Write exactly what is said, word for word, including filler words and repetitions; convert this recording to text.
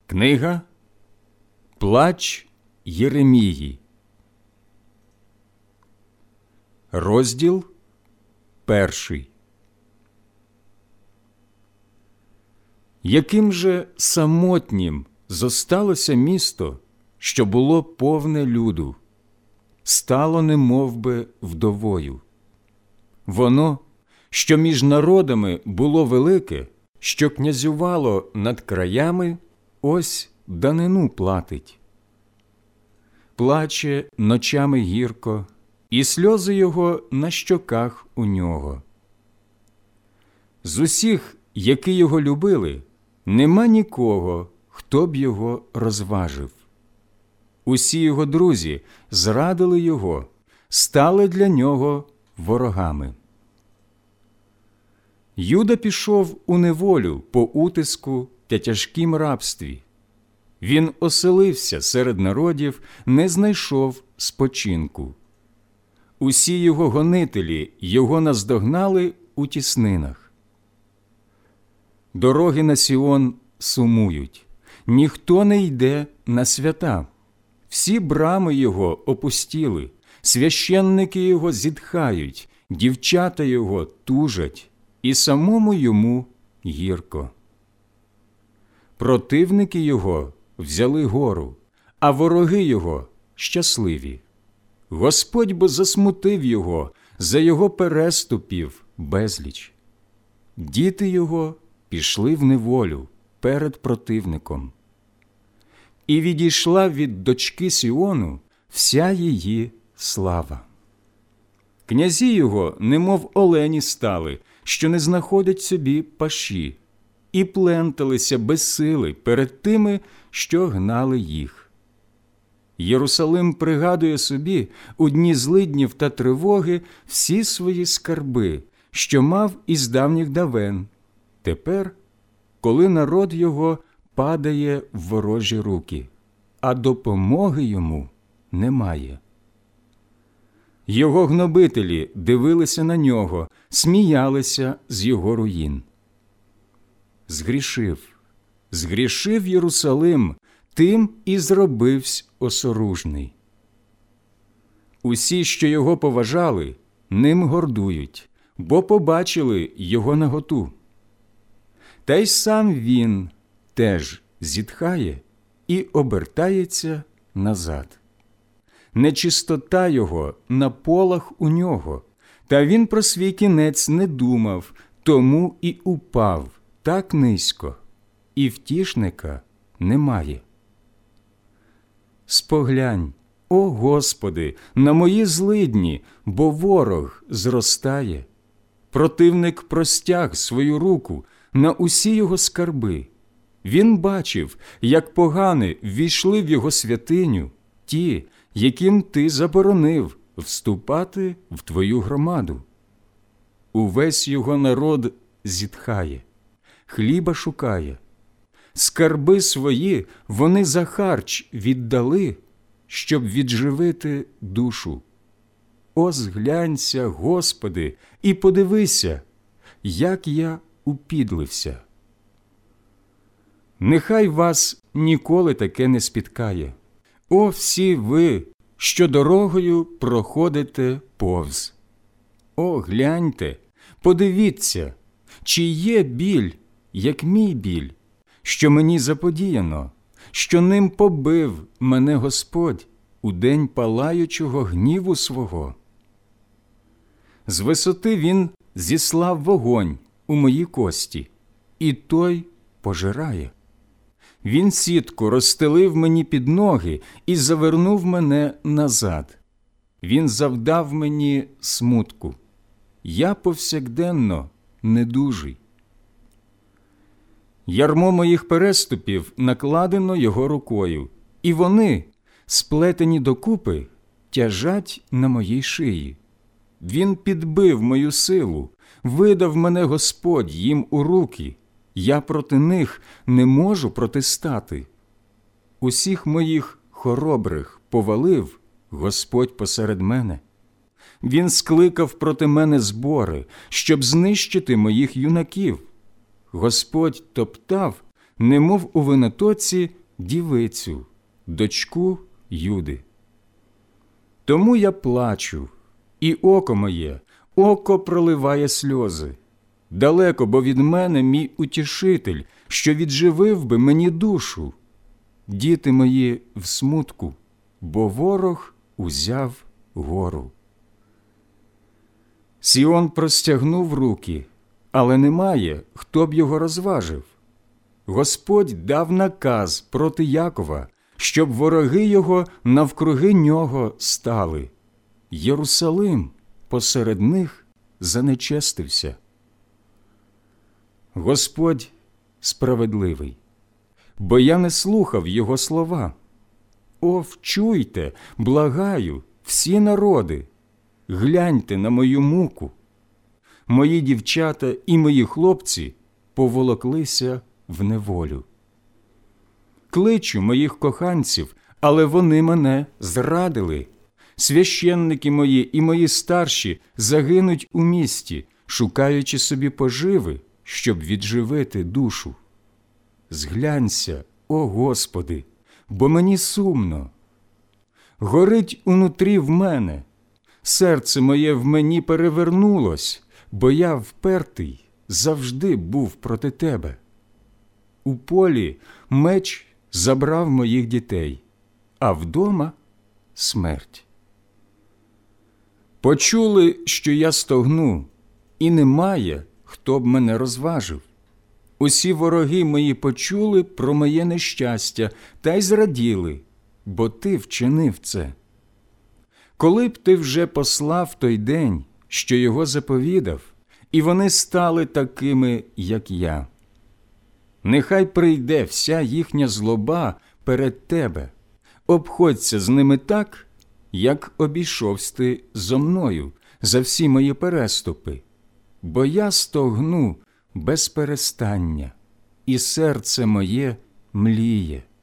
Книга «Плач Єремії», розділ перший. Яким же самотнім зосталося місто, що було повне люду, стало немовби вдовою. Воно, що між народами було велике, що князювало над краями, ось данину платить. Плаче ночами гірко, і сльози його на щоках у нього. З усіх, які його любили, нема нікого, хто б його розважив. Усі його друзі зрадили його, стали для нього ворогами. Юда пішов у неволю по утиску та тяжкім рабстві. Він оселився серед народів, не знайшов спочинку. Усі його гонителі його наздогнали у тіснинах. Дороги на Сіон сумують, ніхто не йде на свята. Всі брами його опустіли, священники його зітхають, дівчата його тужать, і самому йому гірко. Противники його взяли гору, а вороги його щасливі. Господь бо засмутив його, за його переступів безліч. Діти його пішли в неволю перед противником. І відійшла від дочки Сіону вся її слава. Князі його, немов олені стали, що не знаходять собі паші, і пленталися без сили перед тими, що гнали їх. Єрусалим пригадує собі у дні злиднів та тривоги всі свої скарби, що мав із давніх давен, тепер, коли народ його падає в ворожі руки, а допомоги йому немає. Його гнобителі дивилися на нього, сміялися з його руїн. Згрішив, згрішив Єрусалим, тим і зробивсь осоружний. Усі, що його поважали, ним гордують, бо побачили його наготу. Та й сам він теж зітхає і обертається назад. Нечистота його на полах у нього, та він про свій кінець не думав, тому і упав так низько, і втішника немає. Споглянь, о Господи, на мої злидні, бо ворог зростає. Противник простяг свою руку на усі його скарби. Він бачив, як погани ввійшли в його святиню ті, яким ти заборонив вступати в твою громаду. Увесь його народ зітхає, хліба шукає. Скарби свої вони за харч віддали, щоб відживити душу. О, зглянься, Господи, і подивися, як я упідлився. Нехай вас ніколи таке не спіткає. О, всі ви, що дорогою проходите повз. О, гляньте, подивіться, чи є біль, як мій біль, що мені заподіяно, що ним побив мене Господь у день палаючого гніву свого. З висоти він зіслав вогонь у мої кості, і той пожирає. Він сітку розстелив мені під ноги і завернув мене назад. Він завдав мені смутку. Я повсякденно недужий. Ярмо моїх переступів накладено його рукою, і вони, сплетені докупи, тяжать на моїй шиї. Він підбив мою силу, видав мене Господь їм у руки. Я проти них не можу протистати. Усіх моїх хоробрих повалив Господь посеред мене. Він скликав проти мене збори, щоб знищити моїх юнаків. Господь топтав немов у винотоці дівицю, дочку Юди. Тому я плачу, і око моє, око проливає сльози. Далеко бо від мене мій утішитель, що відживив би мені душу. Діти мої в смутку, бо ворог узяв гору. Сіон простягнув руки, але немає, хто б його розважив. Господь дав наказ проти Якова, щоб вороги його навкруги нього стали. Єрусалим посеред них занечестився. Господь справедливий, бо я не слухав його слова. О, вчуйте, благаю, всі народи, гляньте на мою муку. Мої дівчата і мої хлопці поволоклися в неволю. Кличу моїх коханців, але вони мене зрадили. Священники мої і мої старші загинуть у місті, шукаючи собі поживи, щоб відживити душу. Зглянься, о Господи, бо мені сумно. Горить унутрі в мене, серце моє в мені перевернулось, бо я впертий завжди був проти Тебе. У полі меч забрав моїх дітей, а вдома смерть. Почули, що я стогну, і немає, хто б мене розважив. Усі вороги мої почули про моє нещастя та й зраділи, бо ти вчинив це. Коли б ти вже послав той день, що його заповідав, і вони стали такими, як я. Нехай прийде вся їхня злоба перед тебе, обходься з ними так, як обійшовся ти зо мною за всі мої переступи, бо я стогну без перестання, і серце моє мліє.